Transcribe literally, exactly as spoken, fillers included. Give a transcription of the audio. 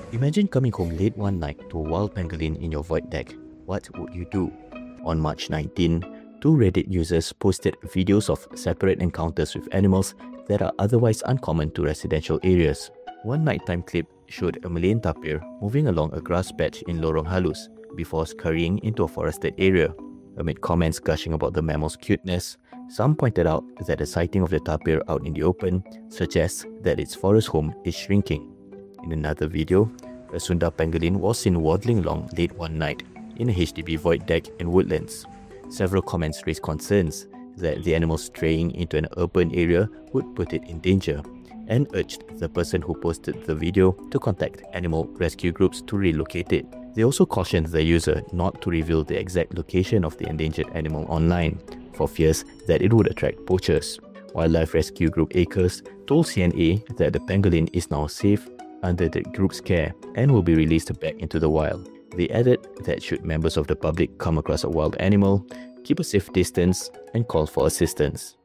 Imagine coming home late one night to a wild pangolin in your void deck. What would you do? On March nineteenth, two Reddit users posted videos of separate encounters with animals that are otherwise uncommon to residential areas. One nighttime clip showed a Malayan tapir moving along a grass patch in Lorong Halus before scurrying into a forested area. Amid comments gushing about the mammal's cuteness, some pointed out that the sighting of the tapir out in the open suggests that its forest home is shrinking. In another video, a Sunda pangolin was seen waddling along late one night in a H D B void deck in Woodlands. Several comments raised concerns that the animal straying into an urban area would put it in danger, and urged the person who posted the video to contact animal rescue groups to relocate it. They also cautioned the user not to reveal the exact location of the endangered animal online, for fears that it would attract poachers. Wildlife rescue group ACRES told C N A that the pangolin is now safe under the group's care and will be released back into the wild. They added that should members of the public come across a wild animal, keep a safe distance and call for assistance.